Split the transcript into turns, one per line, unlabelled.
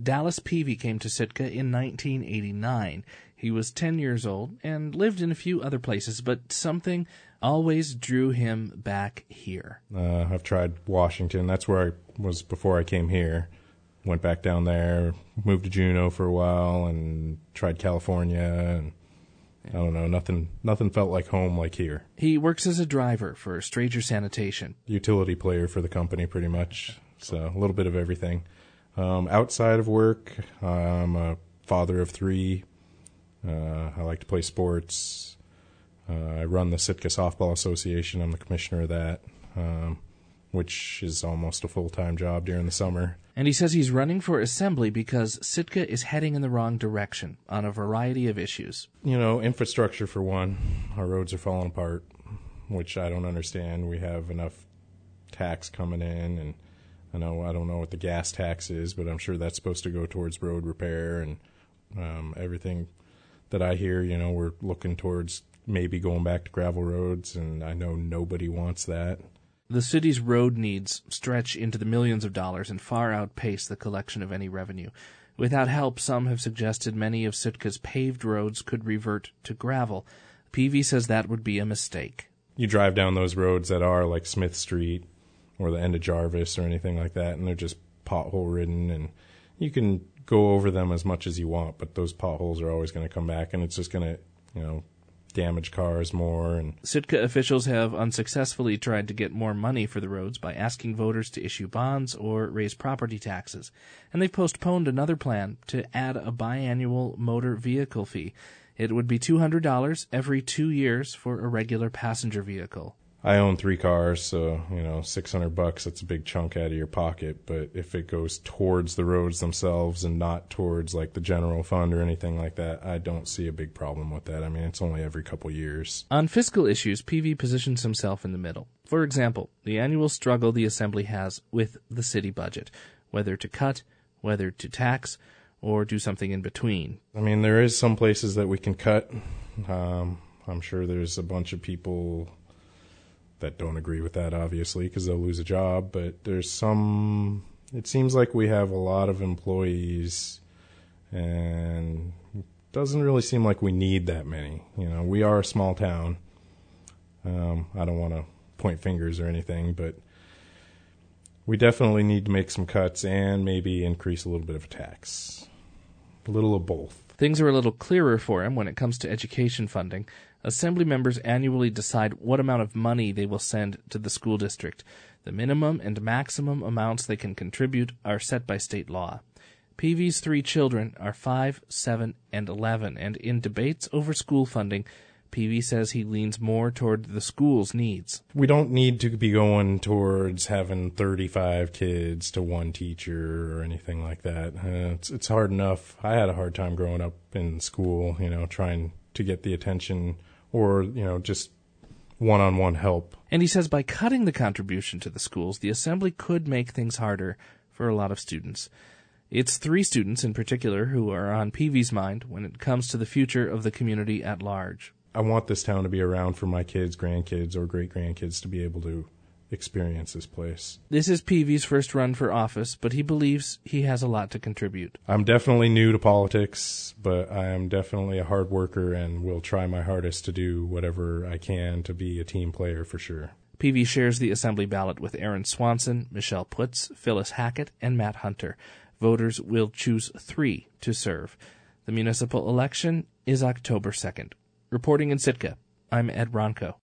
Dallas Peavy came to Sitka in 1989. He was 10 years old and lived in a few other places, but something always drew him back here.
I've tried Washington. That's where I was before I came here. Went back down there, moved to Juneau for a while, and tried California. And I don't know, nothing felt like home like here.
He works as a driver for Strager Sanitation.
Utility player for the company, pretty much. So a little bit of everything. Outside of work, I'm a father of 3. I like to play sports. I run the Sitka Softball Association. I'm the commissioner of that, which is almost a full-time job during the summer.
And he says he's running for assembly because Sitka is heading in the wrong direction on a variety of issues.
You know, infrastructure for one. Our roads are falling apart, which I don't understand. We have enough tax coming in, and I don't know what the gas tax is, but I'm sure that's supposed to go towards road repair and everything that I hear. You know, we're looking towards maybe going back to gravel roads, and I know nobody wants that.
The city's road needs stretch into the millions of dollars and far outpace the collection of any revenue. Without help, some have suggested many of Sitka's paved roads could revert to gravel. Peavy says that would be a mistake.
You drive down those roads that are like Smith Street or the end of Jarvis or anything like that, and they're just pothole-ridden, and you can go over them as much as you want, but those potholes are always going to come back, and it's just going to, damage cars more. And
Sitka officials have unsuccessfully tried to get more money for the roads by asking voters to issue bonds or raise property taxes. And they've postponed another plan to add a biannual motor vehicle fee. It would be $200 every 2 years for a regular passenger vehicle.
I own 3 cars, so, $600, that's a big chunk out of your pocket. But if it goes towards the roads themselves and not towards, like, the general fund or anything like that, I don't see a big problem with that. I mean, it's only every couple years.
On fiscal issues, Peavy positions himself in the middle. For example, the annual struggle the Assembly has with the city budget, whether to cut, whether to tax, or do something in between.
I mean, there is some places that we can cut. I'm sure there's a bunch of people that don't agree with that, obviously, because they'll lose a job. But there's some, it seems like we have a lot of employees, and it doesn't really seem like we need that many. We are a small town. I don't want to point fingers or anything, but we definitely need to make some cuts and maybe increase a little bit of a tax. A little of both.
Things are a little clearer for him when it comes to education funding. Assembly members annually decide what amount of money they will send to the school district. The minimum and maximum amounts they can contribute are set by state law. Peavy's 3 children are 5, 7, and 11, and in debates over school funding, Peavy says he leans more toward the school's needs.
We don't need to be going towards having 35 kids to 1 teacher or anything like that. It's hard enough. I had a hard time growing up in school, trying to get the attention or, just one-on-one help.
And he says by cutting the contribution to the schools, the Assembly could make things harder for a lot of students. It's 3 students in particular who are on Peavy's mind when it comes to the future of the community at large.
I want this town to be around for my kids, grandkids, or great-grandkids to be able to experience this place.
This is Peavy's first run for office, but he believes he has a lot to contribute.
I'm definitely new to politics, but I am definitely a hard worker and will try my hardest to do whatever I can to be a team player for sure.
Peavy shares the Assembly ballot with Aaron Swanson, Michelle Putz, Phyllis Hackett, and Matt Hunter. Voters will choose 3 to serve. The municipal election is October 2nd. Reporting in Sitka, I'm Ed Ronco.